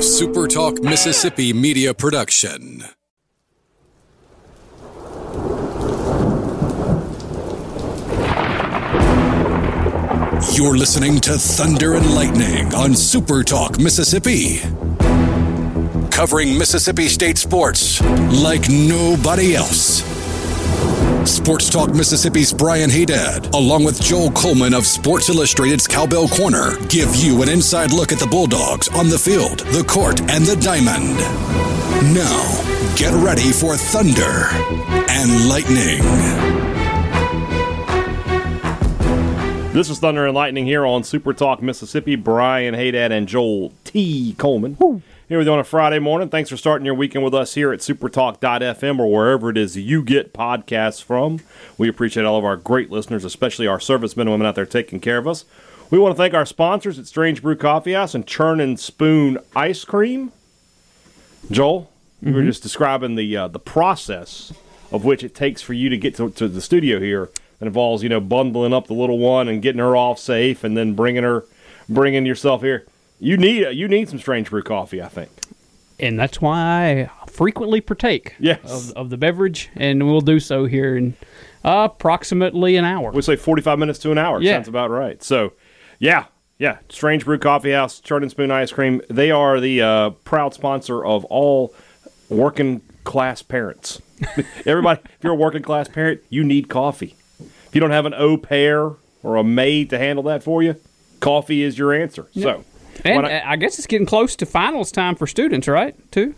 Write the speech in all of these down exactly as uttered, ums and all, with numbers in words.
A Super Talk Mississippi media production. You're listening to Thunder and Lightning on Super Talk Mississippi. Covering Mississippi State sports like nobody else. Sports Talk Mississippi's Brian Haydad, along with Joel Coleman of Sports Illustrated's Cowbell Corner, give you an inside look at the Bulldogs on the field, the court, and the diamond. Now, get ready for Thunder and Lightning. This is Thunder and Lightning here on Super Talk Mississippi. Brian Haydad and Joel T. Coleman. Woo. Here with you on a Friday morning. Thanks for starting your weekend with us here at supertalk dot f m or wherever it is you get podcasts from. We appreciate all of our great listeners, especially our servicemen and women out there taking care of us. We want to thank our sponsors at Strange Brew Coffee House and Churn and Spoon Ice Cream. Joel, mm-hmm. you were just describing the uh, the process of which it takes for you to get to, to the studio here. That involves, you know, bundling up the little one and getting her off safe and then bringing her, bringing yourself here. You need you need some Strange Brew coffee, I think. And that's why I frequently partake yes. of, of the beverage, and we'll do so here in uh, approximately an hour. We say forty-five minutes to an hour. Yeah. Sounds about right. So, yeah, yeah. Strange Brew Coffee House, Churn and Spoon Ice Cream. They are the uh, proud sponsor of all working class parents. Everybody, if you're a working class parent, you need coffee. If you don't have an au pair or a maid to handle that for you, coffee is your answer. Yeah. So. And I, I guess it's getting close to finals time for students, right, too?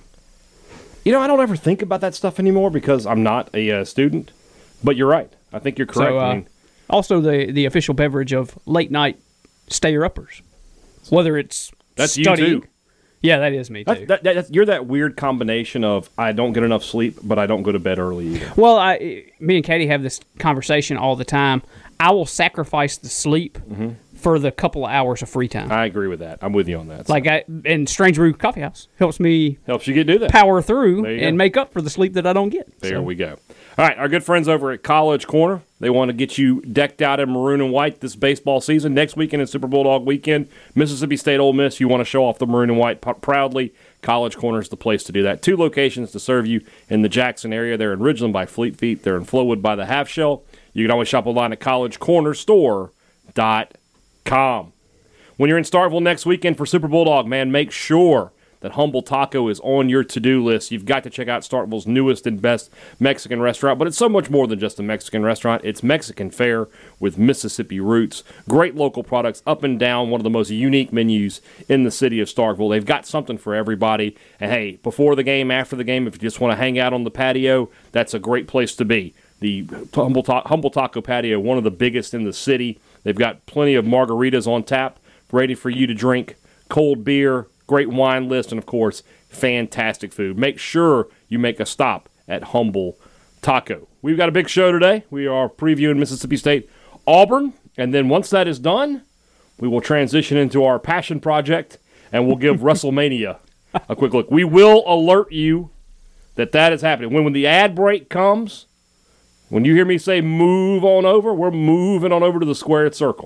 You know, I don't ever think about that stuff anymore because I'm not a uh, student. But you're right. I think you're correct. So, uh, I mean, also, the, the official beverage of late-night stayer-uppers, whether it's that's studying. you, too. Yeah, that is me, too. That, that, that, that's, you're that weird combination of I don't get enough sleep, but I don't go to bed early either. Well, I, me and Katie have this conversation all the time. I will sacrifice the sleep mm-hmm. for the couple of hours of free time. I agree with that. I'm with you on that. So. Like, I, and Strange Brew Coffee House helps me helps you get do that power through and go. make up for the sleep that I don't get. There so. we go. All right, our good friends over at College Corner, they want to get you decked out in maroon and white this baseball season. Next weekend is Super Bulldog weekend. Mississippi State Ole Miss, you want to show off the maroon and white p- proudly. College Corner is the place to do that. Two locations to serve you in the Jackson area. They're in Ridgeland by Fleet Feet. They're in Flowood by the Half Shell. You can always shop online at college corner store dot com. When you're in Starkville next weekend for Super Bulldog, man, make sure that Humble Taco is on your to-do list. You've got to check out Starkville's newest and best Mexican restaurant, but it's so much more than just a Mexican restaurant. It's Mexican fare with Mississippi roots. Great local products up and down, one of the most unique menus in the city of Starkville. They've got something for everybody. And hey, before the game, after the game, if you just want to hang out on the patio, that's a great place to be. The Humble, Ta- Humble Taco Patio, one of the biggest in the city. They've got plenty of margaritas on tap, ready for you to drink, cold beer, great wine list, and, of course, fantastic food. Make sure you make a stop at Humble Taco. We've got a big show today. We are previewing Mississippi State Auburn, and then once that is done, we will transition into our passion project, and we'll give WrestleMania a quick look. We will alert you that that is happening. When, when the ad break comes, when you hear me say move on over, we're moving on over to the squared circle.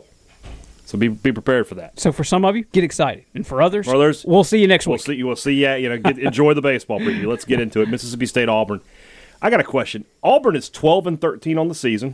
So be be prepared for that. So for some of you, get excited, and for others, for others we'll see you next we'll week. See, we'll see you. You know, get, enjoy the baseball preview. Let's get into it. Mississippi State Auburn. I got a question. Auburn is twelve and thirteen on the season.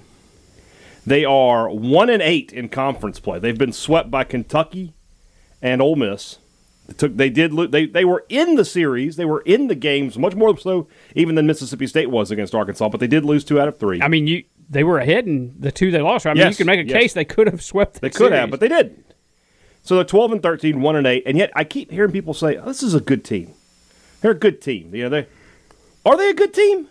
They are one and eight in conference play. They've been swept by Kentucky and Ole Miss. They took. They did. They they were in the series. They were in the games much more so even than Mississippi State was against Arkansas. But they did lose two out of three. I mean, you. They were ahead in the two they lost. Right? I mean, yes, you can make a yes. case they could have swept. They the could series. have, but they didn't. So they're twelve and thirteen, one and eight, and yet I keep hearing people say, oh, "This is a good team. They're a good team." You know, they are they a good team?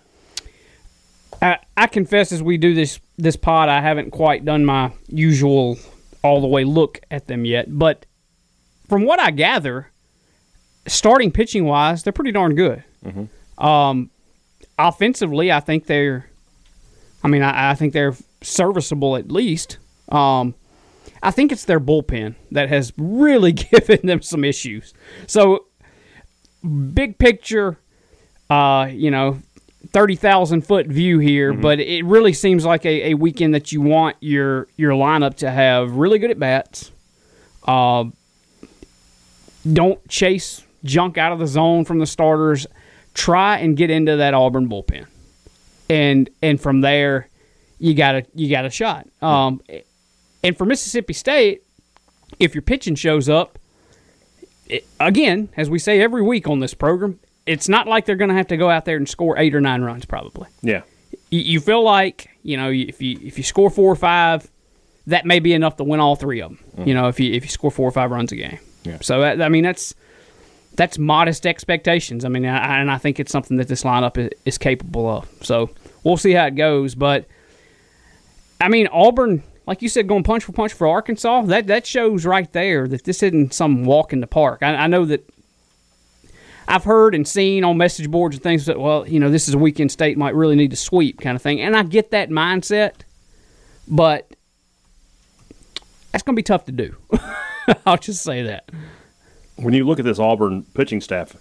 I, I confess, as we do this this pod, I haven't quite done my usual all the way look at them yet. But from what I gather, starting pitching wise, they're pretty darn good. Mm-hmm. Um, offensively, I think they're. I mean, I, I think they're serviceable at least. Um, I think it's their bullpen that has really given them some issues. So, big picture, uh, you know, thirty thousand foot view here, mm-hmm. but it really seems like a, a weekend that you want your your lineup to have really good at bats. Uh, don't chase junk out of the zone from the starters. Try and get into that Auburn bullpen, and and from there, you got a you got a shot. Um, and for Mississippi State, if your pitching shows up, it, again, as we say every week on this program, it's not like they're going to have to go out there and score eight or nine runs. Probably, yeah. You, you feel like you know if you if you score four or five, that may be enough to win all three of them. Mm. You know, if you if you score four or five runs a game. Yeah. So that, I mean that's. That's modest expectations. I mean, I, and I think it's something that this lineup is, is capable of. So we'll see how it goes. But, I mean, Auburn, like you said, going punch for punch for Arkansas, that, that shows right there that this isn't some walk in the park. I, I know that I've heard and seen on message boards and things that, well, you know, this is a weekend state, might really need to sweep kind of thing. And I get that mindset, but that's going to be tough to do. I'll just say that. When you look at this Auburn pitching staff,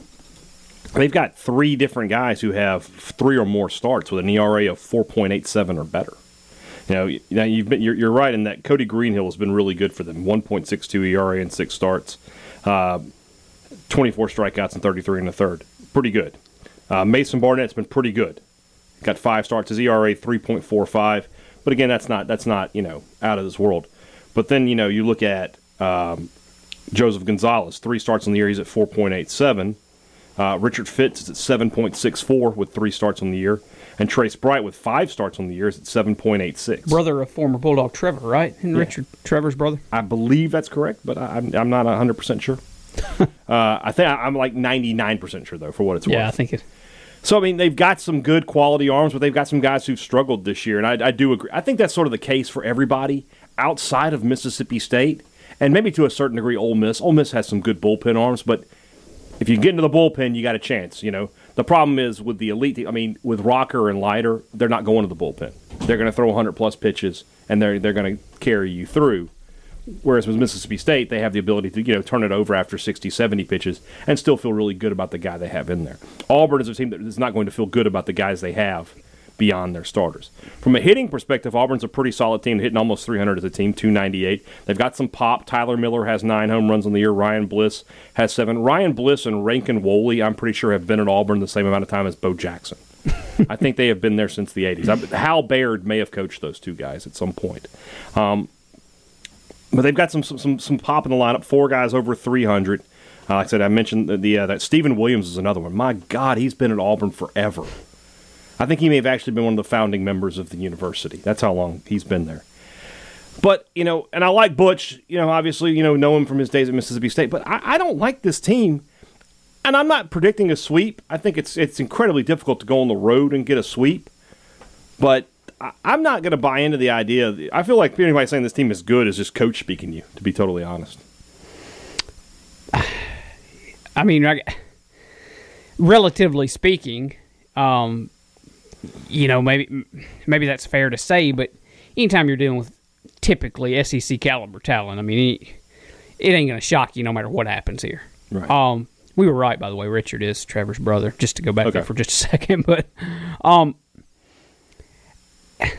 they've got three different guys who have three or more starts with an E R A of four point eight seven or better. You know, now you've been, you're, you're right in that Cody Greenhill has been really good for them. one point six two E R A in six starts, uh, twenty-four strikeouts and thirty-three in the third. Pretty good. Uh, Mason Barnett's been pretty good. Got five starts. His E R A three point four five. But again, that's not that's not you know out of this world. But then you know you look at um, Joseph Gonzalez, three starts on the year. He's at four point eight seven. Uh, Richard Fitz is at seven point six four with three starts on the year. And Trace Bright with five starts on the year is at seven point eight six. Brother of former Bulldog Trevor, right? And yeah. Richard Trevor's brother? I believe that's correct, but I, I'm, I'm not one hundred percent sure. uh, I think I'm like ninety-nine percent sure, though, for what it's worth. Yeah, I think it. So, I mean, they've got some good quality arms, but they've got some guys who've struggled this year. And I, I do agree. I think that's sort of the case for everybody outside of Mississippi State. And maybe to a certain degree, Ole Miss. Ole Miss has some good bullpen arms, but if you get into the bullpen, you got a chance. You know, the problem is with the elite. I mean, with Rocker and Leiter, they're not going to the bullpen. They're going to throw one hundred plus pitches, and they're they're going to carry you through. Whereas with Mississippi State, they have the ability to you know turn it over after sixty, seventy pitches and still feel really good about the guy they have in there. Auburn is a team that is not going to feel good about the guys they have beyond their starters. From a hitting perspective, Auburn's a pretty solid team, hitting almost three hundred as a team, two ninety-eight. They've got some pop. Tyler Miller has nine home runs on the year. Ryan Bliss has seven. Ryan Bliss and Rankin Woley, I'm pretty sure, have been at Auburn the same amount of time as Bo Jackson. I think they have been there since the eighties. I, Hal Baird may have coached those two guys at some point. Um, but they've got some, some some pop in the lineup, four guys over three hundred. Uh, like I said, I mentioned the, the uh, that Stephen Williams is another one. My God, he's been at Auburn forever. I think he may have actually been one of the founding members of the university. That's how long he's been there. But, you know, and I like Butch, you know, obviously, you know, know him from his days at Mississippi State. But I, I don't like this team. And I'm not predicting a sweep. I think it's it's incredibly difficult to go on the road and get a sweep. But I, I'm not going to buy into the idea. Of, I feel like anybody saying this team is good is just coach speaking you, to be totally honest. I mean, I, relatively speaking, um, you know, maybe maybe that's fair to say, but anytime you're dealing with typically S E C caliber talent, I mean, it, it ain't going to shock you no matter what happens here. Right. Um, we were right, by the way. Richard is Trevor's brother, just to go back okay. there for just a second. But um, I,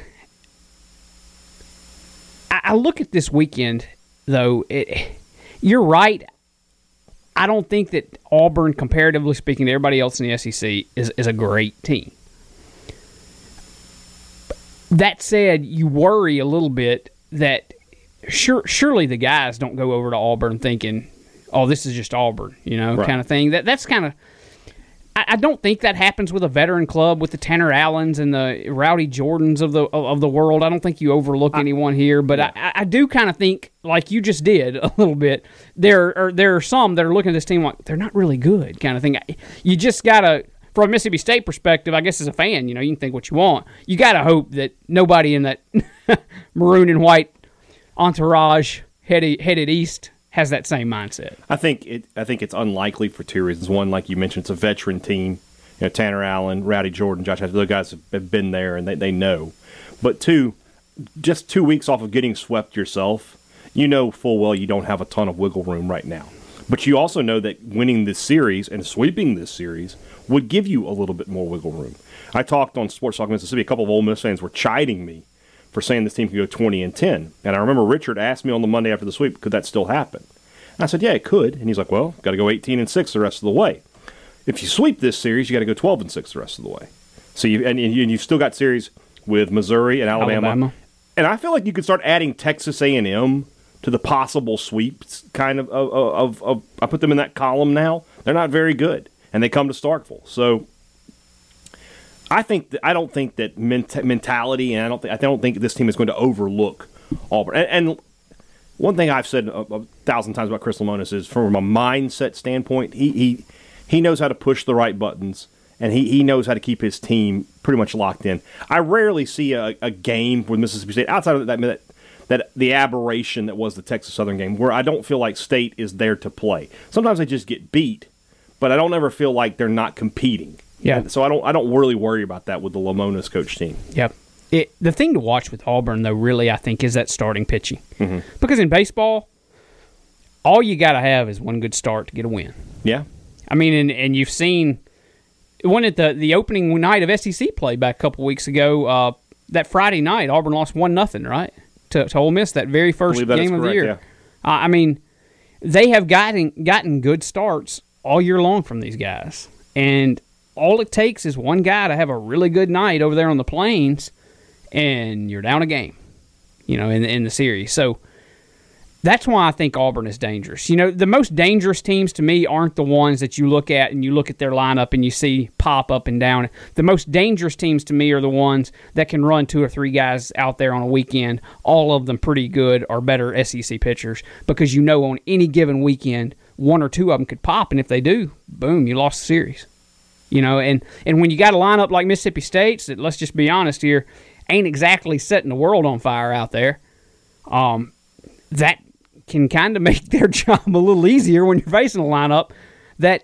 I look at this weekend, though. It, you're right. I don't think that Auburn, comparatively speaking to everybody else in the S E C, is, is a great team. That said, you worry a little bit that sure, surely the guys don't go over to Auburn thinking, oh, this is just Auburn, you know, right. kind of thing. That That's kind of – I don't think that happens with a veteran club, with the Tanner Allens and the Rowdy Jordans of the of the world. I don't think you overlook I, anyone here, but yeah. I, I do kind of think, like you just did a little bit, there are, there are some that are looking at this team like they're not really good kind of thing. You just got to – from a Mississippi State perspective, I guess as a fan, you know, you can think what you want. You got to hope that nobody in that maroon and white entourage headed, headed east has that same mindset. I think it. I think it's unlikely for two reasons. One, like you mentioned, it's a veteran team. You know, Tanner Allen, Rowdy Jordan, Josh Hatcher, those guys have been there and they, they know. But two, just two weeks off of getting swept yourself, you know full well you don't have a ton of wiggle room right now. But you also know that winning this series and sweeping this series would give you a little bit more wiggle room. I talked on Sports Talk Mississippi. A couple of Ole Miss fans were chiding me for saying this team could go twenty and ten. And I remember Richard asked me on the Monday after the sweep, could that still happen? I said, yeah, it could. And he's like, well, got to go eighteen and six the rest of the way. If you sweep this series, you got to go twelve and six the rest of the way. So you and, and you've still got series with Missouri and Alabama. Alabama. And I feel like you could start adding Texas A and M to the possible sweeps kind of, of, of, of I put them in that column now. They're not very good, and they come to Starkville. So I think that, I don't think that ment- mentality, and I don't think I don't think this team is going to overlook Auburn. And, and one thing I've said a, a thousand times about Chris Lemonis is, from a mindset standpoint, he he he knows how to push the right buttons, and he, he knows how to keep his team pretty much locked in. I rarely see a, a game with Mississippi State outside of that, that that the aberration that was the Texas Southern game, where I don't feel like State is there to play. Sometimes they just get beat, but I don't ever feel like they're not competing. Yeah. And so I don't I don't really worry about that with the Lemonis coach team. Yep. It, the thing to watch with Auburn, though, really, I think, is that starting pitching. Mm-hmm. Because in baseball, all you got to have is one good start to get a win. Yeah. I mean, and, and you've seen, when at the, the opening night of S E C play back a couple weeks ago, uh, that Friday night, Auburn lost one nothing, right, to, to Ole Miss, that very first that game of correct, the year. Yeah. Uh, I mean, they have gotten gotten good starts all year long from these guys. And all it takes is one guy to have a really good night over there on the Plains, and you're down a game, you know, in, in the series. So that's why I think Auburn is dangerous. You know, the most dangerous teams to me aren't the ones that you look at and you look at their lineup and you see pop up and down. The most dangerous teams to me are the ones that can run two or three guys out there on a weekend, all of them pretty good or better S E C pitchers, because you know on any given weekend, one or two of them could pop, and if they do, boom, you lost the series. You know, and, and when you got a lineup like Mississippi State's, that, let's just be honest here, ain't exactly setting the world on fire out there, um, that can kind of make their job a little easier when you're facing a lineup that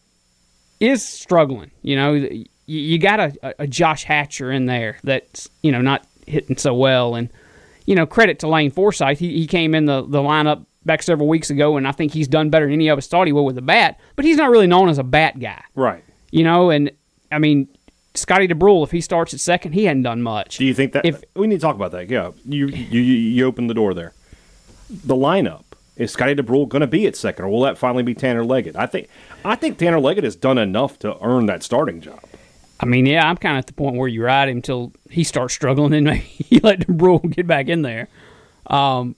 is struggling. You know, you, you got a, a Josh Hatcher in there that's, you know, not hitting so well. And, you know, credit to Lane Forsythe. He, he came in the, the lineup back several weeks ago, and I think he's done better than any of us thought he would with a bat, but he's not really known as a bat guy. Right. You know, and, I mean, Scotty DeBrule, if he starts at second, he hadn't done much. Do you think that if, we need to talk about that? Yeah, you you you opened the door there. The lineup, is Scotty DeBrule going to be at second, or will that finally be Tanner Leggett? I think I think Tanner Leggett has done enough to earn that starting job. I mean, yeah, I'm kind of at the point where you ride him until he starts struggling, and maybe you let DeBrule get back in there. Um,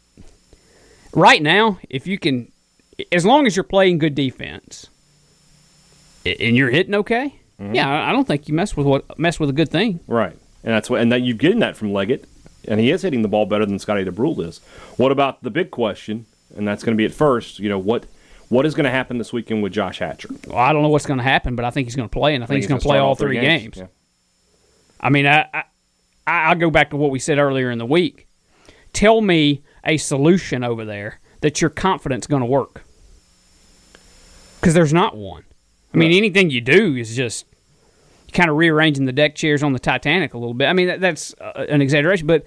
right now, if you can, as long as you're playing good defense and you're hitting okay. Mm-hmm. Yeah, I don't think you mess with what mess with a good thing. Right, and that's what, and that you're getting that from Leggett, and he is hitting the ball better than Scotty DeBrule is. What about the big question? And that's going to be at first. You know what? What is going to happen this weekend with Josh Hatcher? Well, I don't know what's going to happen, but I think he's going to play, and I think, I think he's, he's going to play all three games. games. Yeah. I mean, I, I I go back to what we said earlier in the week. Tell me a solution over there that you're confident is going to work, because there's not one. I mean, anything you do is just kind of rearranging the deck chairs on the Titanic a little bit. I mean, that, that's uh, an exaggeration, but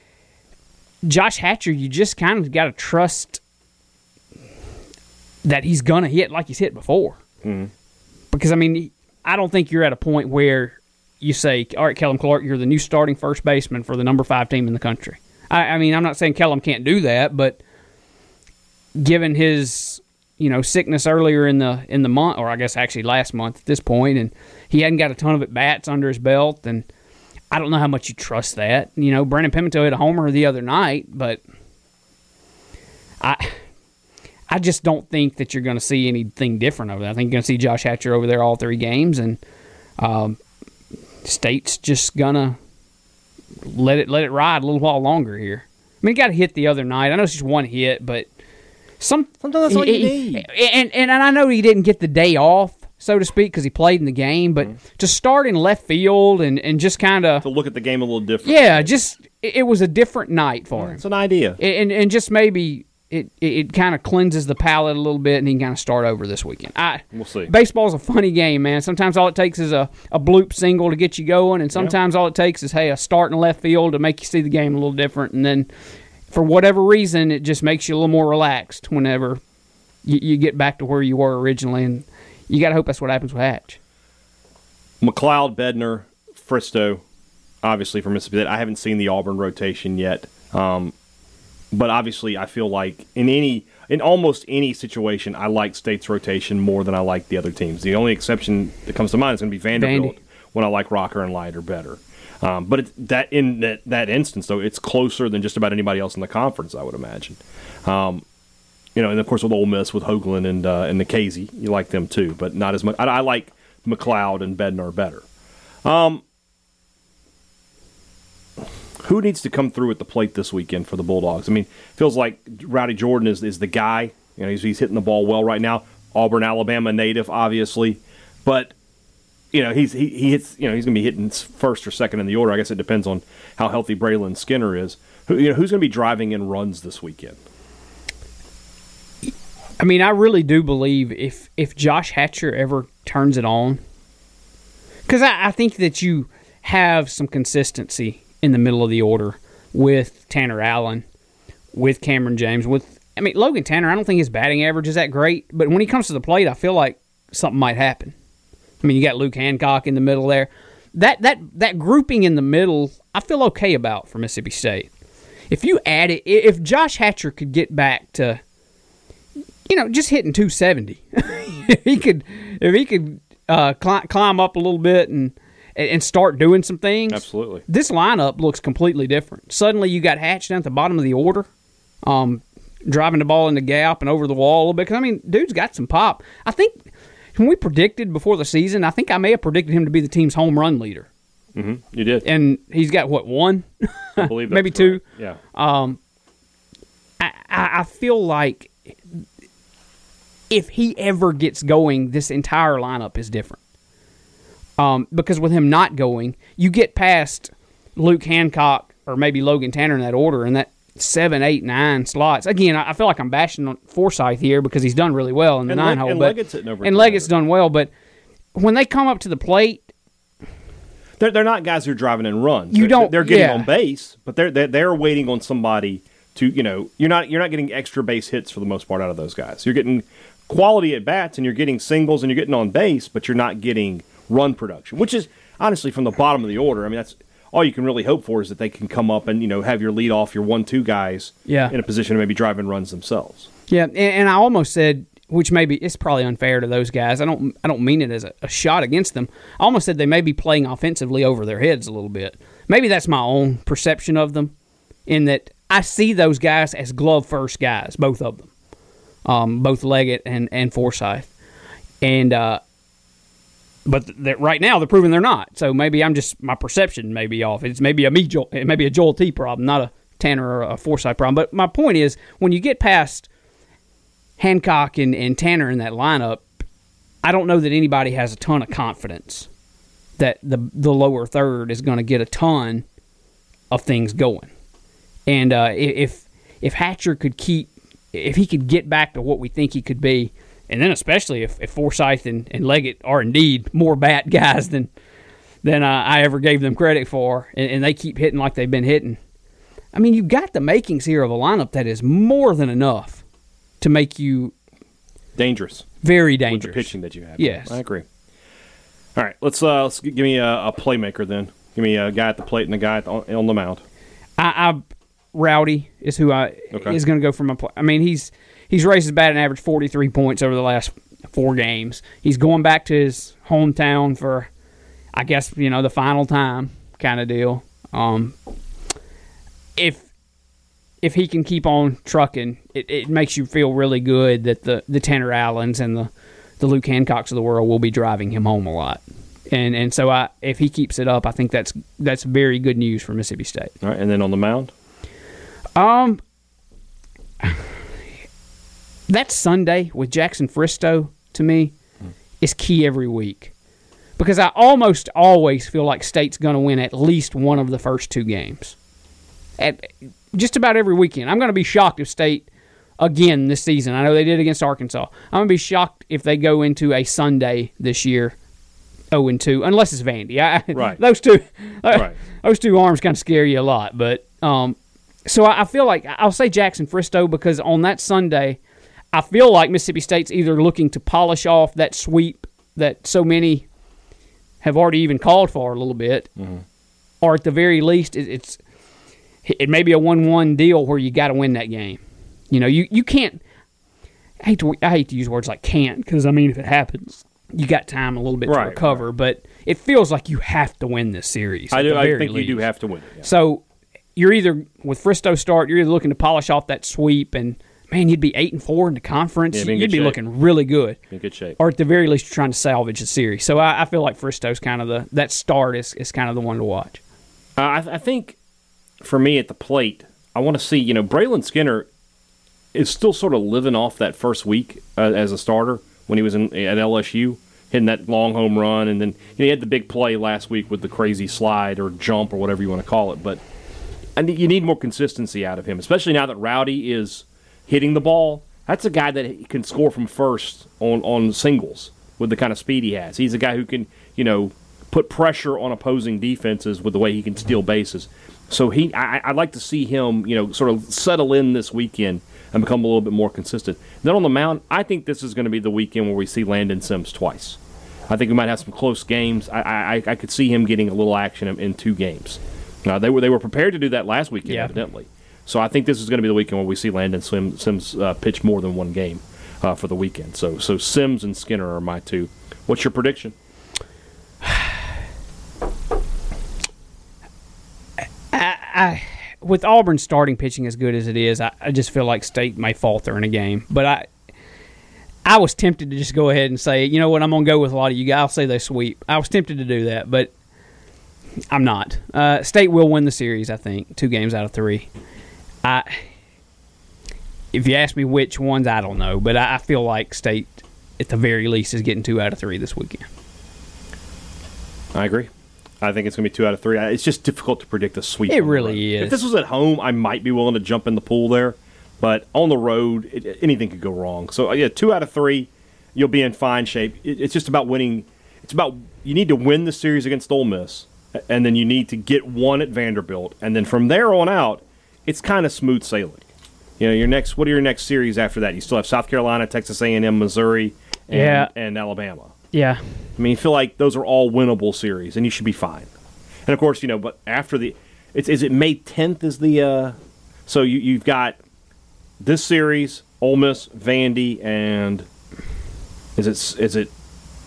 Josh Hatcher, you just kind of got to trust that he's going to hit like he's hit before. Mm-hmm. Because, I mean, I don't think you're at a point where you say, all right, Kellum Clark, you're the new starting first baseman for the number five team in the country. I, I mean, I'm not saying Kellum can't do that, but given his, you know, sickness earlier in the in the month, or I guess actually last month at this point, and he hadn't got a ton of at-bats under his belt, and I don't know how much you trust that. You know, Brandon Pimento hit a homer the other night, but I I just don't think that you're going to see anything different over there. I think you're going to see Josh Hatcher over there all three games, and um, State's just going to let it let it ride a little while longer here. I mean, he got a hit the other night. I know it's just one hit, but some, sometimes that's all you need. And, and, and I know he didn't get the day off, so to speak, because he played in the game, but mm-hmm. to start in left field and, and just kind of to look at the game a little different. Yeah, just it, it was a different night for yeah, him. It's an idea. And, and just maybe it, it, it kind of cleanses the palate a little bit, and he can kind of start over this weekend. I, we'll see. Baseball's a funny game, man. Sometimes all it takes is a, a bloop single to get you going, and sometimes yeah. all it takes is, hey, a start in left field to make you see the game a little different, and then for whatever reason, it just makes you a little more relaxed whenever you, you get back to where you were originally, and you got to hope that's what happens with Hatch. McLeod, Bednar, Fristow, obviously from Mississippi. I haven't seen the Auburn rotation yet, um, but obviously I feel like in any in almost any situation, I like State's rotation more than I like the other teams. The only exception that comes to mind is going to be Vanderbilt, Vandy. when I like Rocker and Lighter better. Um, but it, that in that, that instance, though, it's closer than just about anybody else in the conference, I would imagine. Um, you know, and of course with Ole Miss, with Hoagland and uh, and Nikhazy, you like them too, but not as much. I, I like McLeod and Bednar better. Um, who needs to come through at the plate this weekend for the Bulldogs? I mean, feels like Rowdy Jordan is, is the guy. You know, he's, he's hitting the ball well right now. Auburn, Alabama native, obviously, but you know he's he, he hits. You know, he's going to be hitting first or second in the order. I guess it depends on how healthy Braylon Skinner is. Who you know who's going to be driving in runs this weekend? I mean, I really do believe if if Josh Hatcher ever turns it on, because I, I think that you have some consistency in the middle of the order with Tanner Allen, with Cameron James, with I mean Logan Tanner. I don't think his batting average is that great, but when he comes to the plate, I feel like something might happen. I mean, you got Luke Hancock in the middle there. That that that grouping in the middle, I feel okay about for Mississippi State. If you add it, if Josh Hatcher could get back to, you know, just hitting two seventy, if he could, if he could uh, climb, climb up a little bit and and start doing some things, absolutely, this lineup looks completely different. Suddenly, you got Hatch down at the bottom of the order, um, driving the ball in the gap and over the wall a little bit. Because I mean, dude's got some pop. I think when we predicted before the season, I think I may have predicted him to be the team's home run leader. Mm-hmm. You did, and he's got what one, I believe that's maybe two. Right. Yeah. Um, I I feel like if he ever gets going, this entire lineup is different. Um, because with him not going, you get past Luke Hancock or maybe Logan Tanner in that order, and that seven, eight, nine slots. Again, I feel like I'm bashing on Forsyth here because he's done really well in the and nine Le- hole. And but, Leggett's hitting over. And Leggett's done well, but when they come up to the plate, they're they're not guys who are driving in runs. You they're, don't. They're getting yeah. on base, but they're, they're they're waiting on somebody to you know you're not you're not getting extra base hits for the most part out of those guys. You're getting quality at bats and you're getting singles and you're getting on base, but you're not getting run production, which is honestly from the bottom of the order. I mean, that's all you can really hope for is that they can come up and you know have your lead off your one two guys yeah. in a position to maybe drive in runs themselves. Yeah, and, and I almost said, which maybe it's probably unfair to those guys. I don't I don't mean it as a, a shot against them. I almost said they may be playing offensively over their heads a little bit. Maybe that's my own perception of them, in that I see those guys as glove first guys, both of them, um, both Leggett and and Forsyth, and. Uh, But that right now they're proving they're not. So maybe I'm just my perception may be off. It's maybe a me Joel, it may be a Joel T problem, not a Tanner or a Forsyth problem. But my point is, when you get past Hancock and, and Tanner in that lineup, I don't know that anybody has a ton of confidence that the the lower third is going to get a ton of things going. And uh, if if Hatcher could keep, if he could get back to what we think he could be. And then especially if, if Forsyth and, and Leggett are indeed more bat guys than than uh, I ever gave them credit for, and, and they keep hitting like they've been hitting. I mean, you've got the makings here of a lineup that is more than enough to make you dangerous, very dangerous. With the pitching that you have. Yes, I agree. All right, let's uh, let's give me a, a playmaker then. Give me a guy at the plate and a guy at the, on the mound. I, I Rowdy is who I okay. is going to go for my play. I mean, he's. He's raised his batting average forty-three points over the last four games. He's going back to his hometown for, I guess, you know, the final time kind of deal. Um, if if he can keep on trucking, it, it makes you feel really good that the, the Tanner Allens and the, the Luke Hancocks of the world will be driving him home a lot. And and so I if he keeps it up, I think that's that's very good news for Mississippi State. All right, and then on the mound? Um... That Sunday with Jackson Fristow, to me, is key every week. Because I almost always feel like State's going to win at least one of the first two games. At just about every weekend. I'm going to be shocked if State, again this season, I know they did against Arkansas, I'm going to be shocked if they go into a Sunday this year oh and two, unless it's Vandy. I, right. Those two right. those two arms kind of scare you a lot. But um, so I feel like, I'll say Jackson Fristow because on that Sunday, I feel like Mississippi State's either looking to polish off that sweep that so many have already even called for a little bit, mm-hmm. or at the very least, it, it's it may be a one one deal where you got to win that game. You know, you, you can't I hate to I hate to use words like can't, because I mean if it happens, you got time a little bit Right, to recover. right. But it feels like you have to win this series. I at do. the I very think least. you do have to win it. Yeah. So you're either with Fristo's start, you're either looking to polish off that sweep, and man, you'd be eight and four in the conference. Yeah, be in you'd good be shape. looking really good. In good shape. Or at the very least, you're trying to salvage the series. So I, I feel like Fristo's kind of the that start is, is kind of the one to watch. Uh, I, I think for me at the plate, I want to see, you know, Braylon Skinner is still sort of living off that first week uh, as a starter when he was in, at L S U, hitting that long home run. And then you know, he had the big play last week with the crazy slide or jump or whatever you want to call it. But I need, you need more consistency out of him, especially now that Rowdy is hitting the ball. That's a guy that can score from first on, on singles with the kind of speed he has. He's a guy who can, you know, put pressure on opposing defenses with the way he can steal bases. So he, I, I'd like to see him, you know, sort of settle in this weekend and become a little bit more consistent. Then on the mound, I think this is going to be the weekend where we see Landon Sims twice. I think we might have some close games. I, I, I could see him getting a little action in, in two games. Now they were they were prepared to do that last weekend, Yeah. evidently. So I think this is going to be the weekend where we see Landon Sims, Sims uh, pitch more than one game uh, for the weekend. So so Sims and Skinner are my two. What's your prediction? I, with Auburn starting pitching as good as it is, I, I just feel like State may falter in a game. But I I was tempted to just go ahead and say, you know what, I'm going to go with a lot of you guys. I'll say they sweep. I was tempted to do that, but I'm not. Uh, State will win the series, I think, two games out of three. I, if you ask me which ones, I don't know. But I, I feel like State, at the very least, is getting two out of three this weekend. I agree. I think it's going to be two out of three. It's just difficult to predict a sweep. It on the really road. is. If this was at home, I might be willing to jump in the pool there. But on the road, it, anything could go wrong. So, yeah, two out of three, you'll be in fine shape. It, it's just about winning. It's about you need to win the series against Ole Miss, and then you need to get one at Vanderbilt. And then from there on out, it's kind of smooth sailing. You know, your next. What are your next series after that? You still have South Carolina, Texas A and M, Missouri, and, Yeah. and Alabama. Yeah. I mean, you feel like those are all winnable series, and you should be fine. And of course, you know, but after the, it's is it May tenth is the, uh, so you you've got this series, Ole Miss, Vandy, and is it is it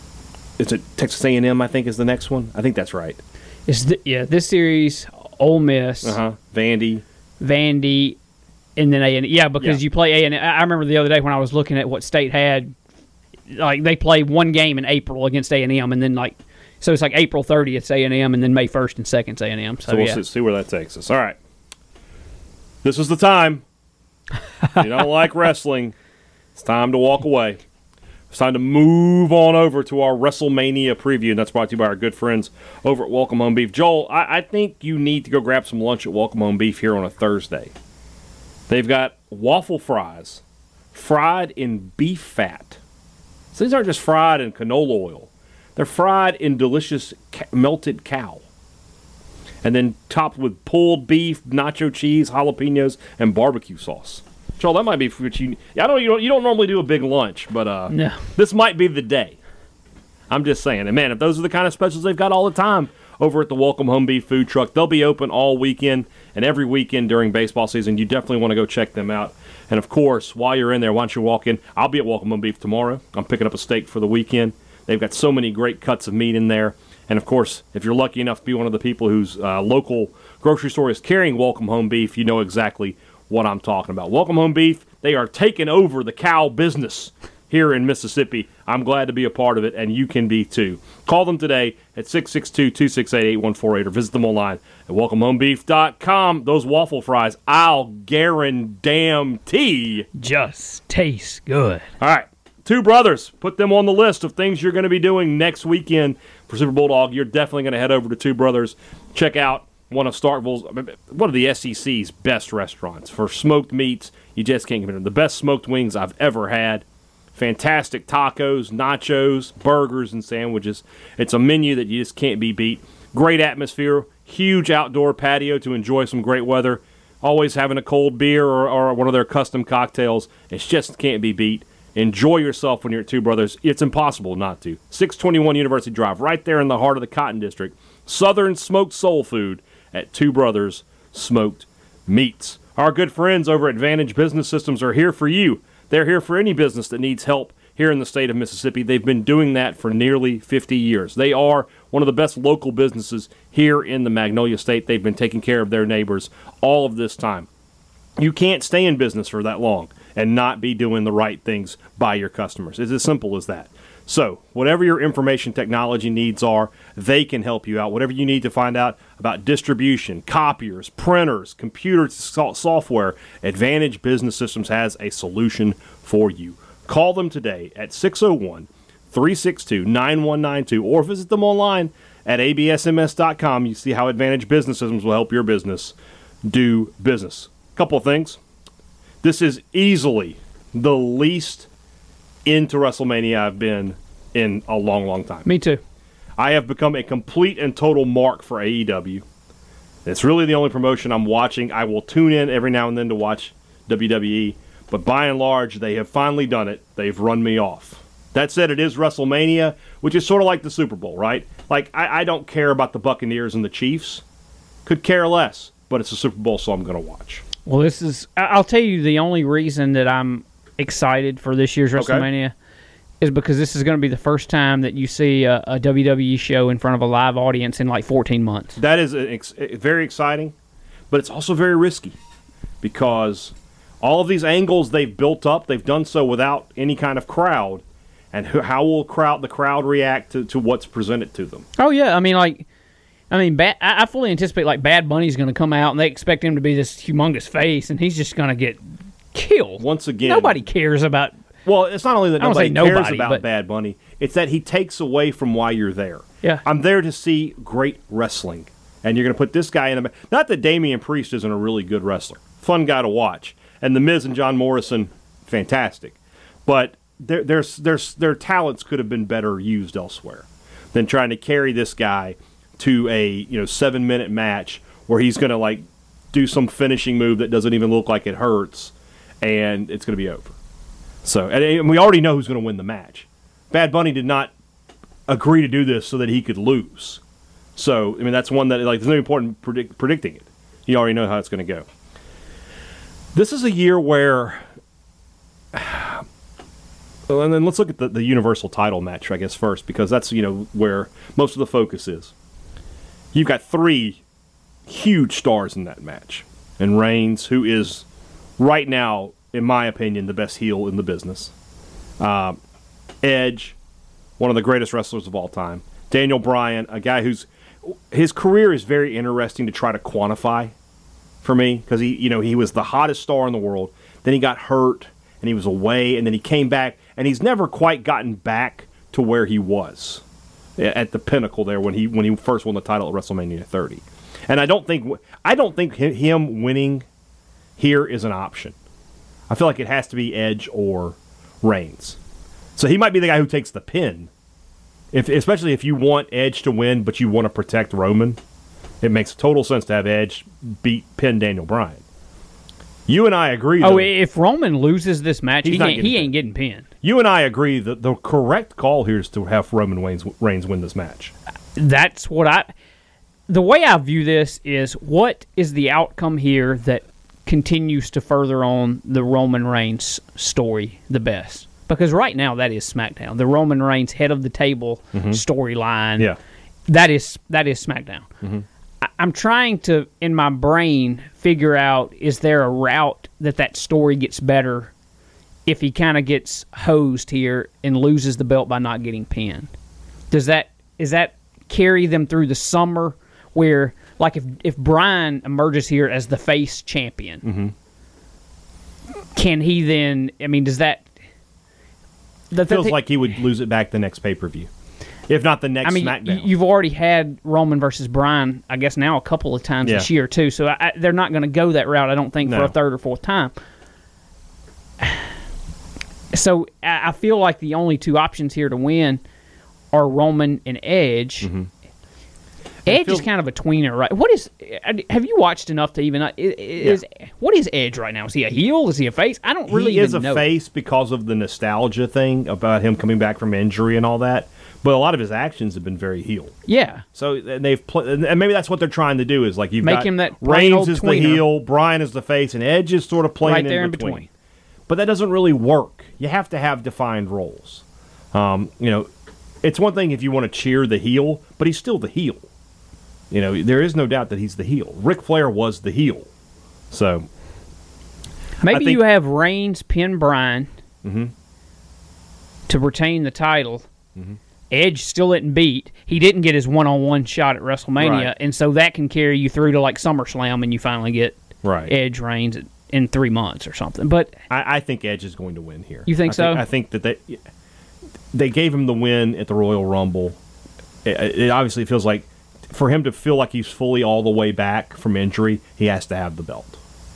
is it Texas A and M? I think is the next one. I think that's right. It's the, yeah, this series, Ole Miss, Uh huh. Vandy. Vandy, and then A and yeah, because Yeah. you play A and I remember the other day when I was looking at what State had, like they play one game in April against A and M, and then like so it's like April thirtieth A and M, and then May first and second A and M. So, So we'll yeah. see, see where that takes us. All right. This is the time. If you don't like wrestling, it's time to walk away. It's time to move on over to our WrestleMania preview, and that's brought to you by our good friends over at Welcome Home Beef. Joel, I, I think you need to go grab some lunch at Welcome Home Beef here on a Thursday. They've got waffle fries, fried in beef fat. So these aren't just fried in canola oil. They're fried in delicious ca- melted cow. And then topped with pulled beef, nacho cheese, jalapenos, and barbecue sauce. Joel, that might be what you. I don't. You don't. You don't normally do a big lunch, but uh, No. this might be the day. I'm just saying, and man, if those are the kind of specials they've got all the time over at the Welcome Home Beef food truck, they'll be open all weekend and every weekend during baseball season. You definitely want to go check them out. And of course, while you're in there, why don't you walk in? I'll be at Welcome Home Beef tomorrow. I'm picking up a steak for the weekend. They've got so many great cuts of meat in there. And of course, if you're lucky enough to be one of the people whose uh, local grocery store is carrying Welcome Home Beef, you know exactly what I'm talking about. Welcome Home Beef, they are taking over the cow business here in Mississippi. I'm glad to be a part of it, and you can be too. Call them today at six six two, two six eight, eight one four eight or visit them online at welcome home beef dot com. Those waffle fries, I'll guarantee. Just tastes good. All right. Two brothers, put them on the list of things you're going to be doing next weekend for Super Bulldog. You're definitely going to head over to Two Brothers. Check out one of Starkville's, one of the S E C's best restaurants for smoked meats. You just can't get them. The best smoked wings I've ever had. Fantastic tacos, nachos, burgers, and sandwiches. It's a menu that you just can't be beat. Great atmosphere, huge outdoor patio to enjoy some great weather. Always having a cold beer or, or one of their custom cocktails. It just can't be beat. Enjoy yourself when you're at Two Brothers. It's impossible not to. six twenty-one University Drive, right there in the heart of the Cotton District. Southern smoked soul food at Two Brothers Smoked Meats. Our good friends over at Advantage Business Systems are here for you. They're here for any business that needs help here in the state of Mississippi. They've been doing that for nearly fifty years. They are one of the best local businesses here in the Magnolia State. They've been taking care of their neighbors all of this time. You can't stay in business for that long and not be doing the right things by your customers. It's as simple as that. So, whatever your information technology needs are, they can help you out. Whatever you need to find out about distribution, copiers, printers, computer so- software, Advantage Business Systems has a solution for you. Call them today at six oh one, three six two, nine one nine two or visit them online at a b s m s dot com. You see how Advantage Business Systems will help your business do business. Couple of things. This is easily the least into WrestleMania I've been in a long, long time. Me too. I have become a complete and total mark for A E W. It's really the only promotion I'm watching. I will tune in every now and then to watch W W E, but by and large, they have finally done it. They've run me off. That said, it is WrestleMania, which is sort of like the Super Bowl, right? Like, I, I don't care about the Buccaneers and the Chiefs. Could care less, but it's a Super Bowl, so I'm going to watch. Well, this is, I'll tell you the only reason that I'm excited for this year's WrestleMania okay. is because this is going to be the first time that you see a, a W W E show in front of a live audience in like fourteen months. That is a, ex- very exciting, but it's also very risky because all of these angles they've built up, they've done so without any kind of crowd, and how will crowd the crowd react to, to what's presented to them? Oh, yeah. I mean, like, I mean, bad, I fully anticipate like Bad Bunny's going to come out and they expect him to be this humongous face, and he's just going to get killed. Once again, nobody cares about. Well, it's not only that nobody cares nobody, about but, Bad Bunny; it's that he takes away from why you're there. Yeah, I'm there to see great wrestling, and you're going to put this guy in a. Not that Damian Priest isn't a really good wrestler, fun guy to watch, and The Miz and John Morrison, fantastic, but their their their their talents could have been better used elsewhere than trying to carry this guy to a you know seven minute match where he's going to like do some finishing move that doesn't even look like it hurts, and it's going to be over. So, and we already know who's going to win the match. Bad Bunny did not agree to do this so that he could lose. So, I mean, that's one that like there's no important predict, predicting it. You already know how it's going to go. This is a year where, and then let's look at the, the Universal title match, I guess, first, because that's you know where most of the focus is. You've got three huge stars in that match. And Reigns, who is right now, in my opinion, the best heel in the business. Uh, Edge, one of the greatest wrestlers of all time. Daniel Bryan, a guy whose his career is very interesting to try to quantify for me because he, you know, he was the hottest star in the world. Then he got hurt and he was away, and then he came back, and he's never quite gotten back to where he was at the pinnacle there when he when he first won the title at WrestleMania thirty. And I don't think I don't think him winning here is an option. I feel like it has to be Edge or Reigns. So he might be the guy who takes the pin. If, especially if you want Edge to win, but you want to protect Roman, it makes total sense to have Edge beat pin Daniel Bryan. You and I agree. Oh, though, if Roman loses this match, he, ain't, he ain't getting pinned. You and I agree that the correct call here is to have Roman Reigns, Reigns win this match. That's what I... The way I view this is, what is the outcome here that continues to further on the Roman Reigns story the best? Because right now that is SmackDown. The Roman Reigns head of the table mm-hmm. storyline. Yeah. That is that is SmackDown. Mm-hmm. I, I'm trying to, in my brain, figure out, is there a route that that story gets better if he kind of gets hosed here and loses the belt by not getting pinned? Does that is that carry them through the summer where, like, if if Bryan emerges here as the face champion, mm-hmm. can he then? I mean, does that? That feels th- like he would lose it back the next pay-per-view, if not the next I mean, SmackDown. You've already had Roman versus Bryan, I guess, now a couple of times yeah. this year, too. So I, they're not going to go that route, I don't think, no. for a third or fourth time. So I feel like the only two options here to win are Roman and Edge. Mm-hmm. Edge feels, is kind of a tweener, right? What is? Have you watched enough to even? Is yeah. What is Edge right now? Is he a heel? Is he a face? I don't really. He is even a know. face because of the nostalgia thing about him coming back from injury and all that. But a lot of his actions have been very heel. Yeah. So and they've pl- and maybe that's what they're trying to do is like you've make got him that Reigns old is tweener. the heel, Bryan is the face, and Edge is sort of playing right there in between. between. but that doesn't really work. You have to have defined roles. Um, you know, it's one thing if you want to cheer the heel, but he's still the heel. You know, there is no doubt that he's the heel. Ric Flair was the heel. So maybe think, you have Reigns pin Bryan mm-hmm. to retain the title. Mm-hmm. Edge still didn't beat. He didn't get his one-on-one shot at WrestleMania, Right. and so that can carry you through to like SummerSlam, and you finally get right. Edge Reigns in three months or something. But I, I think Edge is going to win here. You think I so? Think, I think that they, they gave him the win at the Royal Rumble. It, it obviously feels like for him to feel like he's fully all the way back from injury, he has to have the belt.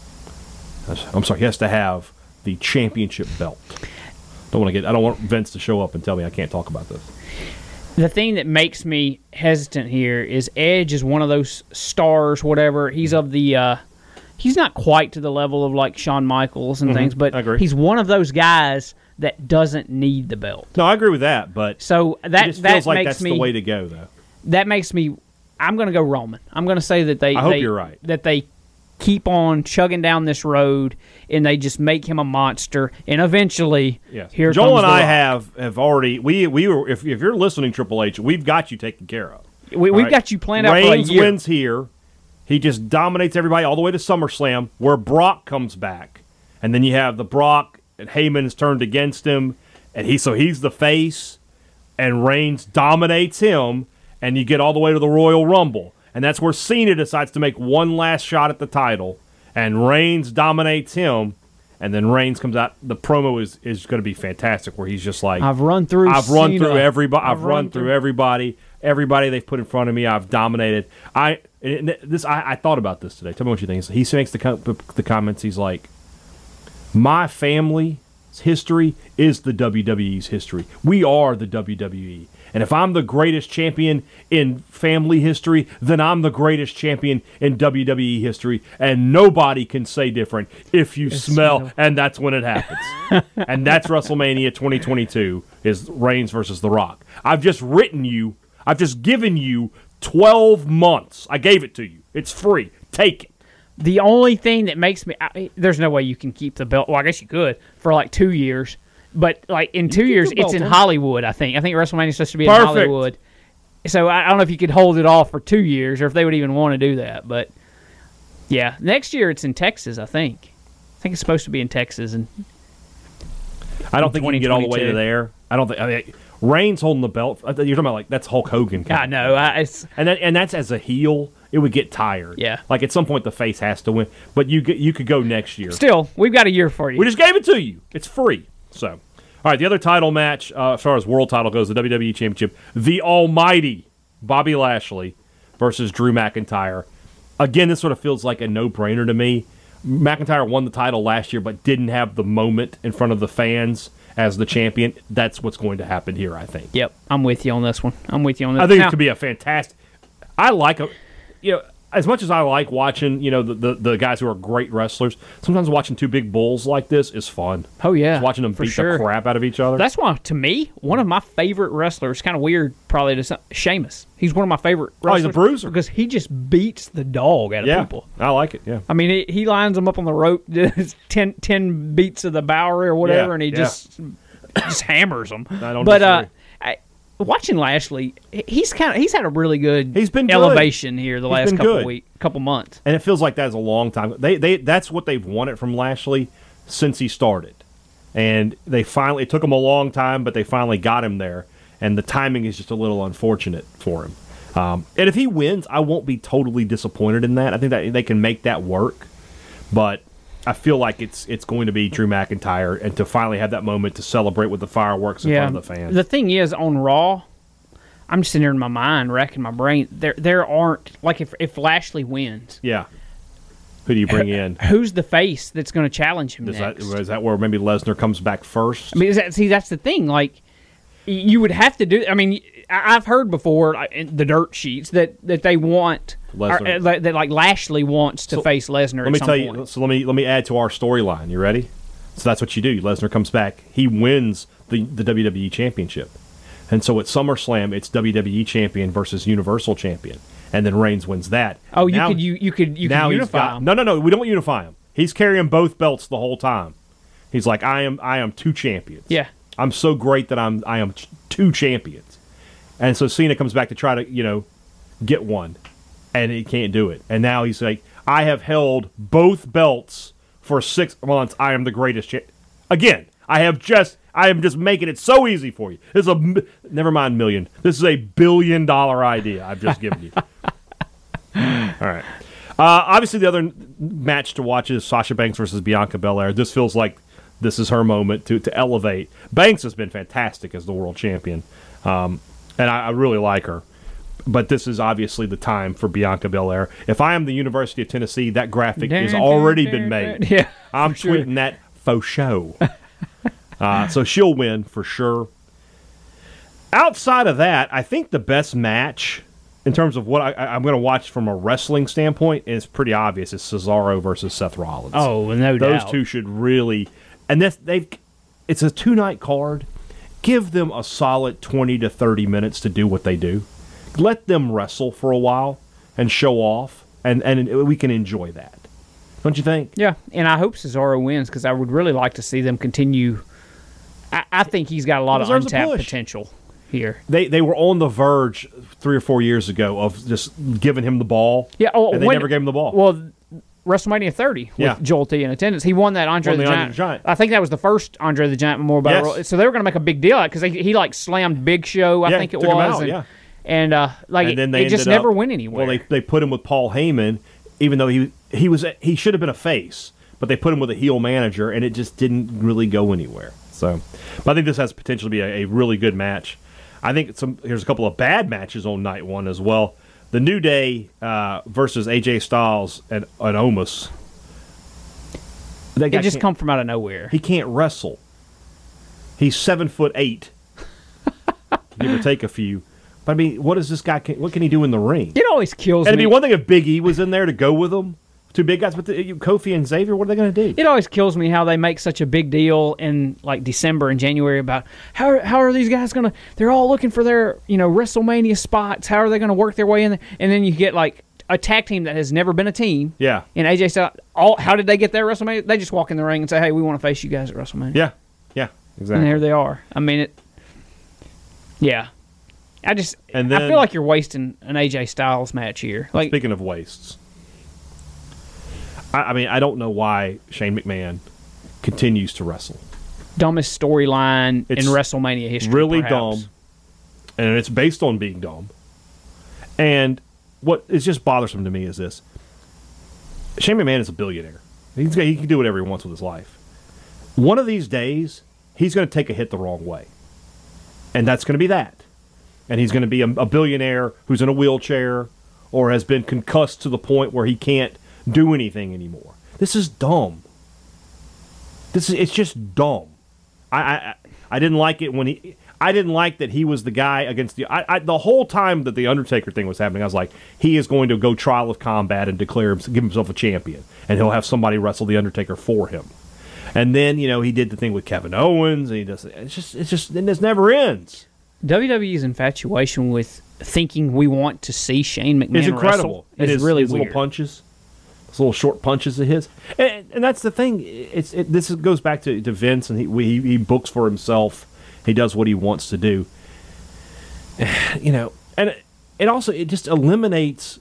I'm sorry, he has to have the championship belt. Don't want to get. I don't want Vince to show up and tell me I can't talk about this. the thing that makes me hesitant here is Edge is one of those stars, whatever. He's of the, uh, he's not quite to the level of like Shawn Michaels and Mm-hmm. things, but I agree. he's one of those guys that doesn't need the belt. No, I agree with that, but So it that just that feels like makes that's me the way to go, though. that makes me. I'm going to go Roman. I'm going to say that they. I hope they, you're right. That they keep on chugging down this road, and they just make him a monster, and eventually, Yes. here Joel comes and The I Rock. have have already we we were if if you're listening, Triple H, we've got you taken care of. We, All we've right? got you planned out for a Reigns year. wins here. He just dominates everybody all the way to SummerSlam, where Brock comes back, and then you have the Brock and Heyman's turned against him, and he so he's the face, and Reigns dominates him, and you get all the way to the Royal Rumble, and that's where Cena decides to make one last shot at the title, and Reigns dominates him, and then Reigns comes out. The promo is is going to be fantastic, where he's just like, I've run through. I've run Cena. through everybody. I've, I've run, run through, through- everybody. Everybody they've put in front of me, I've dominated. I and this. I, I thought about this today. Tell me what you think. He makes the com- the comments. He's like, my family's history is the W W E's history. We are the W W E. And if I'm the greatest champion in family history, then I'm the greatest champion in W W E history, and nobody can say different if you smell, smell. and that's when it happens. And that's WrestleMania twenty twenty-two is Reigns versus The Rock. I've just written you, I've just given you twelve months. I gave it to you. It's free. Take it. The only thing that makes me I, there's no way you can keep the belt. Well, I guess you could for like two years, but like in two keep years, the it's belt in on. Hollywood. I think. I think WrestleMania is supposed to be in Perfect. Hollywood. So I, I don't know if you could hold it off for two years or if they would even want to do that. But yeah, next year it's in Texas. I think. I think it's supposed to be in Texas, and I don't think you can get all the way to twenty twenty-two. there. I don't think. I mean, Reigns holding the belt. You're talking about like that's Hulk Hogan. kind I of know. I, it's, And that, and that's as a heel, it would get tired. Yeah. Like at some point the face has to win, but you get, you could go next year. still, we've got a year for you. We just gave it to you. It's free. So, all right, the other title match, uh, as far as world title goes, the W W E Championship, the almighty Bobby Lashley versus Drew McIntyre. Again, this sort of feels like a no-brainer to me. McIntyre won the title last year, but didn't have the moment in front of the fans as the champion. That's what's going to happen here, I think. Yep, I'm with you on this one. I'm with you on this. I think Now, it could be a fantastic. I like a, you know, as much as I like watching, you know, the, the, the guys who are great wrestlers. Sometimes watching two big bulls like this is fun. Oh yeah, Just watching them for beat sure. the crap out of each other. That's why, to me, one of my favorite wrestlers. Kind of weird, probably to some, Sheamus. He's one of my favorite. Oh, he's a wrestlers bruiser. because he just beats the dog out of yeah, people. I like it. Yeah, I mean, he, he lines them up on the rope, does ten, ten beats of the Bowery or whatever, Yeah, and he yeah. just just hammers them. I don't but uh, disagree. I, watching Lashley, he's kind of he's had a really good He's been good. elevation here the He's last been couple good. week, couple months. and it feels like that's a long time. They they that's what they've wanted from Lashley since he started, and they finally it took him a long time, but they finally got him there. And the timing is just a little unfortunate for him. Um, and if he wins, I won't be totally disappointed in that. I think that they can make that work, but I feel like it's it's going to be Drew McIntyre, and to finally have that moment to celebrate with the fireworks in Yeah, front of the fans. the thing is on Raw, I'm just sitting there in my mind, racking my brain. There, there aren't like if if Lashley wins, yeah, who do you bring in? who's the face that's going to challenge him Is that next? is that where maybe Lesnar comes back first? I mean, is that, see, that's the thing. Like, y- you would have to do. I mean, I- I've heard before like, in the dirt sheets that, that they want Lesnar. or, uh, that, that like Lashley wants to So, face Lesnar. Let at me some tell point. you. So let me let me add to our storyline. You ready? So that's what you do. Lesnar comes back. He wins the the W W E Championship, and so at SummerSlam, it's W W E Champion versus Universal Champion, and then Reigns wins that. Oh, you Now- could you you could you now could he's unify got, them. No, no, no. We don't unify him. He's carrying both belts the whole time. He's like, I am I am two champions. Yeah. I'm so great that I'm I am two champions. And so Cena comes back to try to, you know, get one. And he can't do it. And now he's like, I have held both belts for six months. I am the greatest champ. Again, I have just I am just making it so easy for you. This is a never mind million. This is a billion dollar idea I've just given you. All right. Uh, obviously, the other match to watch is Sasha Banks versus Bianca Belair. This feels like this is her moment to, to elevate. Banks has been fantastic as the world champion, um, and I, I really like her. But this is obviously the time for Bianca Belair. If I am the University of Tennessee, that graphic has already been made. Yeah, I'm sure. tweeting that faux show. uh, so she'll win for sure. Outside of that, I think the best match in terms of what I, I'm going to watch from a wrestling standpoint is pretty obvious. It's Cesaro versus Seth Rollins. Oh, no Those doubt. two should really, and this they've. It's a two night card. Give them a solid twenty to thirty minutes to do what they do. Let them wrestle for a while and show off, and and we can enjoy that. Don't you think? Yeah, and I hope Cesaro wins because I would really like to see them continue. I, I think he's got a lot of Deserves a untapped push. potential here. They they were on the verge three or four years ago of just giving him the ball. Yeah, oh, and they when- never gave him the ball. Well, WrestleMania thirty with Yeah. Joel T in attendance. He won that Andre Won the, the Giant. Andre the Giant. I think that was the first Andre the Giant Memorial Battle Yes. Royal. So they were going to make a big deal out because he, he like slammed Big Show, I Yeah, think it took him was. out, and, yeah. and uh, like and then it, they it just ended never up- went anywhere. Well, they they put him with Paul Heyman, even though he he was he should have been a face, but they put him with a heel manager, and it just didn't really go anywhere. So, but I think this has potential to be a, a really good match. I think some here's a couple of bad matches on night one as well. The New Day uh, versus A J Styles and, and Omos. That guy it just can't- come from out of nowhere. He can't wrestle. He's seven foot eight. Give or take a few. But I mean, what does this guy? What can he do in the ring? It always kills And it'd me. be one thing if Big E was in there to go with him, two big guys. But the, Kofi and Xavier, what are they going to do? It always kills me how they make such a big deal in like December and January about how how are these guys gonna? They're all looking for their you know WrestleMania spots. How are they gonna work their way in? There? And then you get like a tag team that has never been a team. Yeah, And A J Styles, all how did they get there at WrestleMania? They just walk in the ring and say, "Hey, we want to face you guys at WrestleMania." yeah, yeah, And exactly. here they are. I mean it. Yeah, I just And I then- feel like you're wasting an A J Styles match here. Like Speaking of wastes, I, I mean, I don't know why Shane McMahon continues to wrestle. dumbest storyline in It's WrestleMania history. Really perhaps. dumb, and it's based on being dumb. And what is just bothersome to me is this: Shane McMahon is a billionaire. He's, he can do whatever he wants with his life. One of these days, he's going to take a hit the wrong way, and that's going to be that. And he's going to be a, a billionaire who's in a wheelchair or has been concussed to the point where he can't do anything anymore. This is dumb. This is it's just dumb. I I, I didn't like it when he. I didn't like that he was the guy against the. I, I the whole time that the Undertaker thing was happening, I was like, he is going to go trial of combat and declare give himself a champion, and he'll have somebody wrestle the Undertaker for him. And then you know he did the thing with Kevin Owens, and he does. It's just it's just and this never ends. W W E's infatuation with thinking we want to see Shane McMahon It's incredible. wrestle is His, really his weird. little punches, his little short punches of his, and, and that's the thing. It's it, this is, goes back to, to Vince, and he, he he books for himself. He does what he wants to do. You know, and it, it also it just eliminates.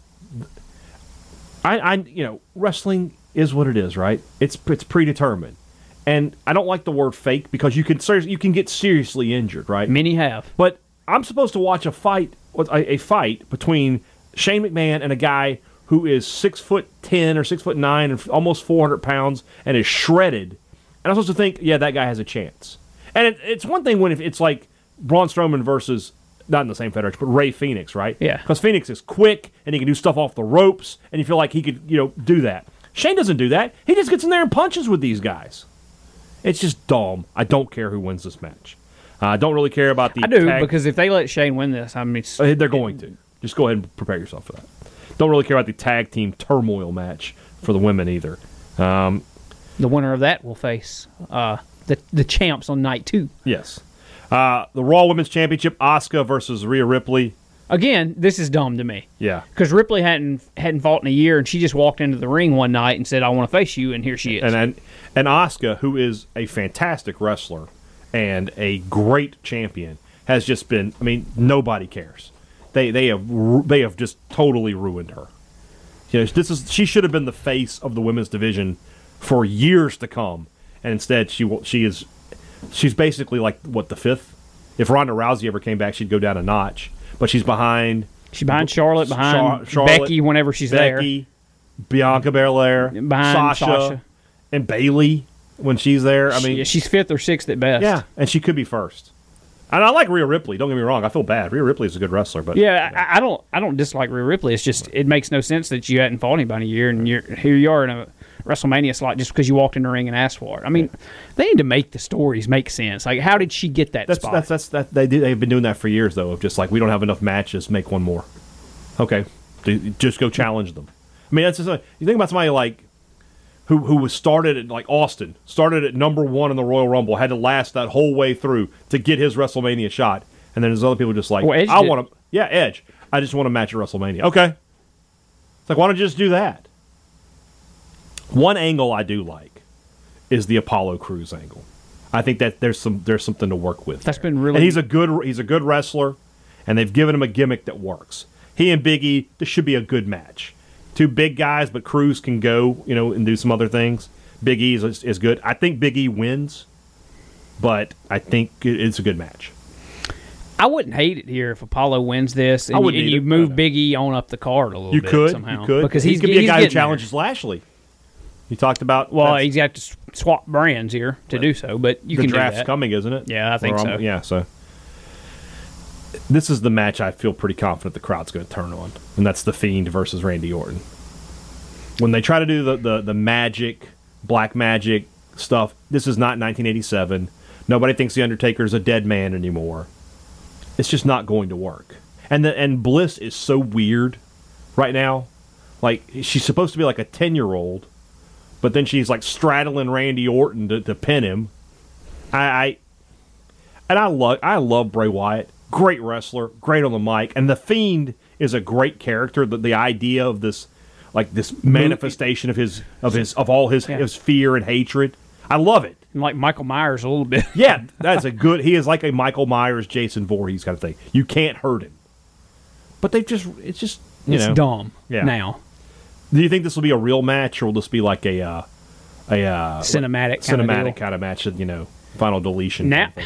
I I you know wrestling is what it is, right? It's it's predetermined, and I don't like the word fake because you can seriously you can get seriously injured, right? Many have. But I'm supposed to watch a fight, a, a fight between Shane McMahon and a guy who is six foot ten or six foot nine and almost four hundred pounds and is shredded. And I'm supposed to think, yeah, that guy has a chance. And it, it's one thing when if it's like Braun Strowman versus, not in the same federation, but Ray Phoenix, right? Yeah. Because Phoenix is quick and he can do stuff off the ropes, and you feel like he could, you know, do that. Shane doesn't do that. He just gets in there and punches with these guys. It's just dumb. I don't care who wins this match. I uh, don't really care about the I do, tag- because if they let Shane win this, I mean, it's, Uh, They're going to. Just go ahead and prepare yourself for that. Don't really care about the tag team turmoil match for the women either. Um, the winner of that will face uh, the the champs on night two. yes. Uh, the Raw Women's Championship, Asuka versus Rhea Ripley. Again, this is dumb to me. Yeah. Because Ripley hadn't hadn't fought in a year, and she just walked into the ring one night and said, I want to face you, and here she is. And and, and Asuka, who is a fantastic wrestler and a great champion, has just been, I mean, nobody cares. They they have they have just totally ruined her. You know, this is she should have been the face of the women's division for years to come, and instead she she is she's basically like what the fifth. If Ronda Rousey ever came back, she'd go down a notch. But she's behind. She's behind Charlotte, behind Char- Charlotte, Becky whenever she's Becky, there. Bianca Belair, behind Sasha, Sasha, and Bayley when she's there. I mean, she, she's fifth or sixth at best. Yeah, and she could be first. And I like Rhea Ripley. Don't get me wrong. I feel bad. Rhea Ripley is a good wrestler, but yeah, I, I don't. I don't dislike Rhea Ripley. It's just it makes no sense that you hadn't fought anybody in a year, and you're here. You are in a WrestleMania slot just because you walked in the ring and asked for it. I mean, they need to make the stories make sense. Like, how did she get that that's, spot? That's that's that they do. They've been doing that for years, though. Of just like we don't have enough matches, make one more. Okay, just go challenge them. I mean, that's just like, you think about somebody like who who was started at like Austin, started at number one in the Royal Rumble, had to last that whole way through to get his WrestleMania shot, and then there's other people just like, well, Edge I did. want to, yeah, Edge. I just want a match at WrestleMania. Okay, it's like why don't you just do that? One angle I do like is the Apollo Crews angle. I think that there's some there's something to work with. That's there. been really. And he's a good he's a good wrestler, and they've given him a gimmick that works. He and Big E, this should be a good match. Two big guys, but Crews can go, you know, and do some other things. Big E is, is good. I think Big E wins, but I think it's a good match. I wouldn't hate it here if Apollo wins this, and, I you, wouldn't and you either. move No, no. Big E on up the card a little You bit could, somehow. you could, because he he's could be a he's guy who getting there. challenges Lashley. You talked about Well, that's- he's got to s- swap brands here to do so, but you the can do draft's that. coming, isn't it? Yeah, I think Or, um, so. Yeah, so this is the match I feel pretty confident the crowd's going to turn on, and that's The Fiend versus Randy Orton. When they try to do the, the, the magic, black magic stuff, this is not nineteen eighty-seven. Nobody thinks The Undertaker's a dead man anymore. It's just not going to work. And the, and Bliss is so weird right now. Like, she's supposed to be like a ten-year-old, but then she's like straddling Randy Orton to, to pin him. I, I and I love I love Bray Wyatt. Great wrestler, great on the mic, and the Fiend is a great character. The, the idea of this, like this manifestation of his of his of all his Yeah. his fear and hatred. I love it. And like Michael Myers a little bit. Yeah, that's a good. He is like a Michael Myers, Jason Voorhees kind of thing. You can't hurt him. But they just it's just you It's know. dumb Yeah. now. Do you think this will be a real match, or will this be like a uh, a uh, Cinematic kind of cinematic deal. kind of match? You know, final deletion. Now, kind of thing?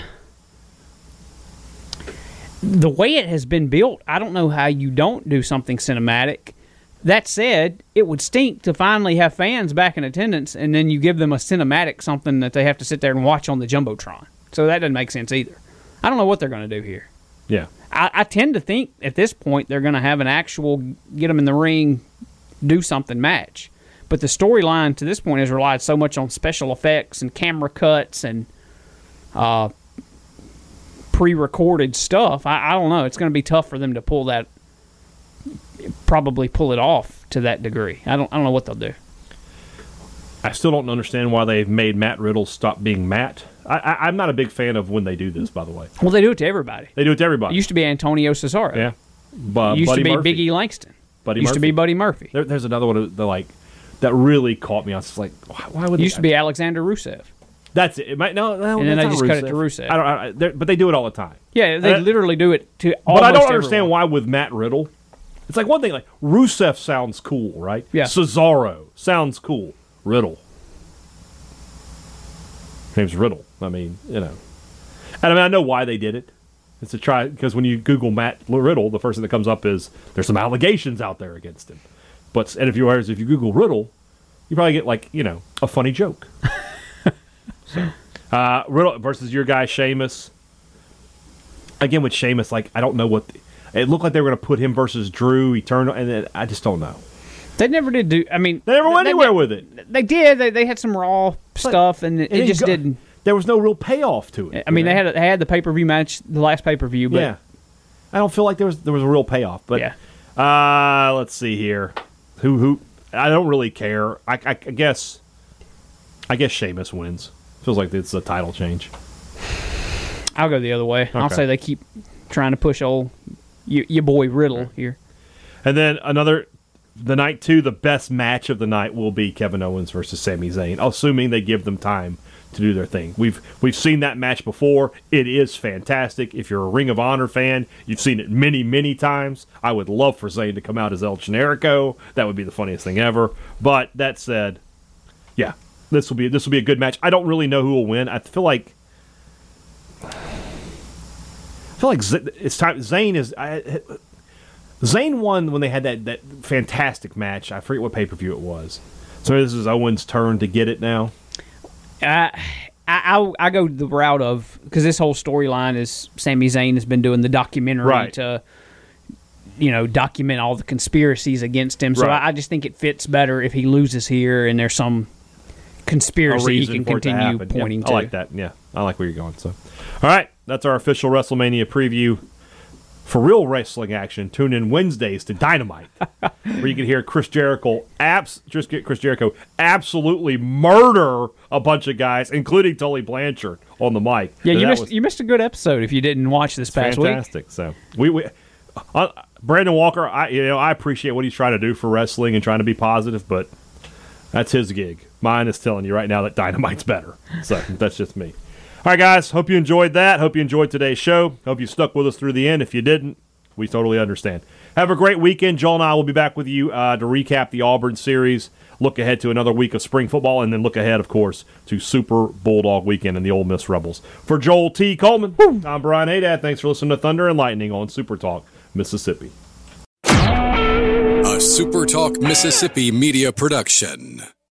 the way it has been built, I don't know how you don't do something cinematic. That said, it would stink to finally have fans back in attendance, and then you give them a cinematic something that they have to sit there and watch on the Jumbotron. So that doesn't make sense either. I don't know what they're going to do here. Yeah. I, I tend to think at this point they're going to have an actual get them in the ring, do something match. But the storyline to this point has relied so much on special effects and camera cuts and uh, pre-recorded stuff. I, I don't know. It's going to be tough for them to pull that, probably pull it off to that degree. I don't. I don't know what they'll do. I still don't understand why they've made Matt Riddle stop being Matt. I, I, I'm not a big fan of when they do this, by the way. Well, they do it to everybody. They do it to It everybody. used to be Antonio Cesaro. yeah. Bu- It used Buddy to be Murphy. Big E Langston. Buddy used to Murphy. be Buddy Murphy. There, there's another one that like that really caught me. I was like, why, why would It they? used to be Alexander Rusev. That's it. It might no, no And then that's they not just cut it to Rusev. I don't. I, they're- but they do it all the time. Yeah, they Uh, literally do it to But almost I don't understand everyone. why with Matt Riddle. It's like one thing, like Rusev sounds cool, right? Yeah. Cesaro sounds cool. Riddle. His name's Riddle. I mean, you know. And I mean, I know why they did it. It's to try, because when you Google Matt Riddle, the first thing that comes up is there's some allegations out there against him. But, and if you, whereas if you Google Riddle, you probably get like, you know, a funny joke. so, uh, Riddle versus your guy, Sheamus. Again, with Sheamus, like, I don't know what. The, it looked like they were going to put him versus Drew. He turned, and then, I just don't know. They never did do. I mean, They never went they, anywhere they, with it. They did. They, they had some raw stuff, and it, It it just go- didn't. There was no real payoff to it. I mean, you they know? had a, they had the pay per view match, the last pay per view, but yeah. I don't feel like there was there was a real payoff. But Yeah. uh, let's see here. Who who? I don't really care. I, I, I guess. I guess Sheamus wins. Feels like it's a title change. I'll go the other way. I'll Okay. say they keep trying to push old your, your boy Riddle here. And then another, the night two, the best match of the night will be Kevin Owens versus Sami Zayn, assuming they give them time to do their thing. We've we've seen that match before. It is fantastic. If you're a Ring of Honor fan, you've seen it many, many times. I would love for Zayn to come out as El Generico. That would be the funniest thing ever. But that said, yeah, this will be this will be a good match. I don't really know who will win. I feel like I feel like Z- it's time. Zayn is I, Zayn won when they had that that fantastic match. I forget what pay per view it was. So this is Owens' turn to get it now. Uh, I, I I go the route of, because this whole storyline is Sami Zayn has been doing the documentary right. to, you know, document all the conspiracies against him. So right. I, I just think it fits better if he loses here and there's some conspiracy he can continue pointing yeah, to. I like that. Yeah, I like where you're going. So, all right, that's our official WrestleMania preview. For real wrestling action, tune in Wednesdays to Dynamite, where you can hear Chris Jericho, abs- just get Chris Jericho absolutely murder a bunch of guys, including Tully Blanchard on the mic. Yeah, so you missed was, you missed a good episode if you didn't watch this past fantastic. week. So we, we uh, Brandon Walker, I you know I appreciate what he's trying to do for wrestling and trying to be positive, but that's his gig. Mine is telling you right now that Dynamite's better. So that's just me. All right, guys, hope you enjoyed that. Hope you enjoyed today's show. Hope you stuck with us through the end. If you didn't, we totally understand. Have a great weekend. Joel and I will be back with you uh, to recap the Auburn series, look ahead to another week of spring football, and then look ahead, of course, to Super Bulldog Weekend and the Ole Miss Rebels. For Joel T. Coleman, Woo! I'm Brian Hadad. Thanks for listening to Thunder and Lightning on Super Talk Mississippi. A Super Talk Mississippi media production.